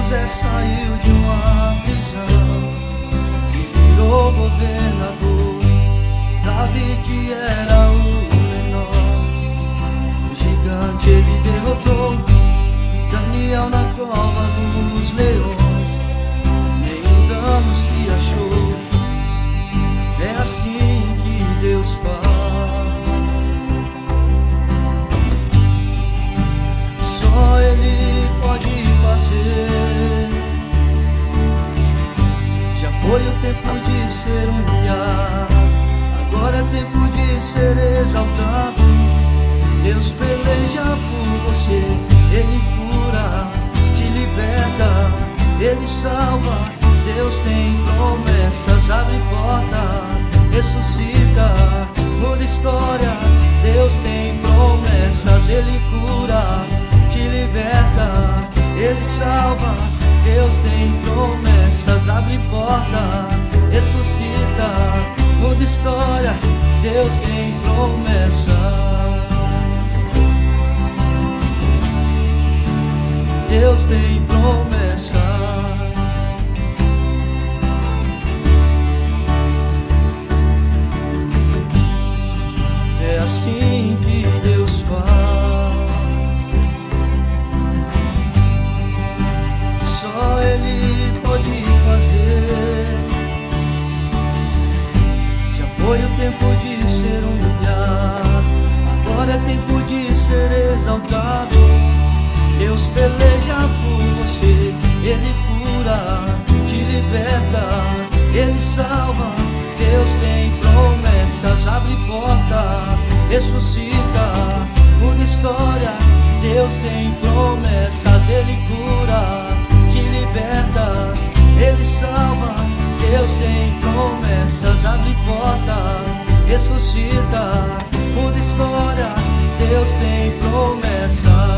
José saiu de uma prisão e virou governador. Davi, que era o menor, o gigante ele derrotou. Daniel na cova dos leões, nenhum dano se achou. É assim que Deus faz. Só Ele pode fazer. Já foi o tempo de ser humilhado, agora é tempo de ser exaltado. Deus peleja por você, Ele cura, te liberta, Ele salva. Deus tem promessas, abre porta, ressuscita, muda história. Deus tem promessas, Ele cura, te liberta, Ele salva. Deus tem promessas, abre porta, ressuscita, muda história. Deus tem promessas. Deus tem promessas. É assim que Deus faz. Só Ele pode fazer. Já foi o tempo de ser humilhado, agora é tempo de ser exaltado. Deus peleja por você, Ele cura, te liberta, Ele salva. Deus tem promessas, abre porta, ressuscita, muda história. Deus tem promessas, Ele cura, te liberta, Ele salva. Deus tem promessas, abre porta, ressuscita, muda história. Deus tem promessas.